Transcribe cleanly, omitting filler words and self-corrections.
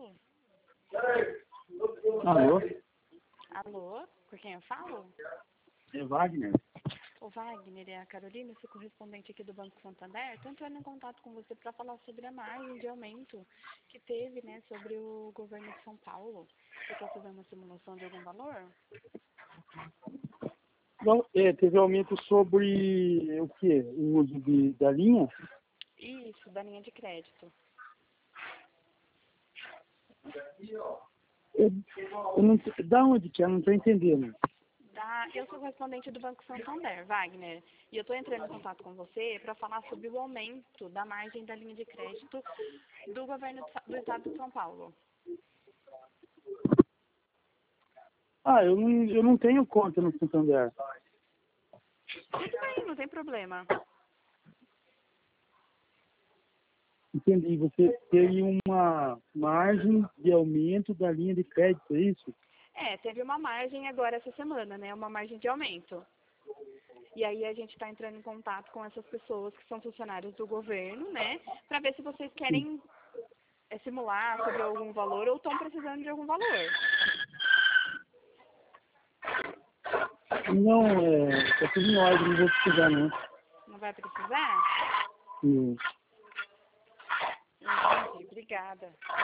Paulo? Alô? Alô? Com quem eu falo? É Wagner. O Wagner, é a Carolina, sou correspondente aqui do Banco Santander. Estou entrando em contato com você para falar sobre a margem de aumento que teve, né, sobre o governo de São Paulo. Você quer fazer uma simulação de algum valor? Não, teve aumento sobre o quê? O uso da linha? Isso, da linha de crédito. Eu não, da onde que é? Eu não estou entendendo. Eu sou correspondente do Banco Santander, Wagner, e eu estou entrando em contato com você para falar sobre o aumento da margem da linha de crédito do governo do estado de São Paulo. Eu não tenho conta no Santander. Tudo bem, não tem problema. Entendi. Você teve uma margem de aumento da linha de crédito, é isso? Teve uma margem agora essa semana, né? Uma margem de aumento. E aí a gente está entrando em contato com essas pessoas que são funcionários do governo, né? Para ver se vocês querem simular sobre algum valor ou estão precisando de algum valor. Não, tá tudo em ordem, não vou precisar, não. Não vai precisar? Hum. Entendi, obrigada.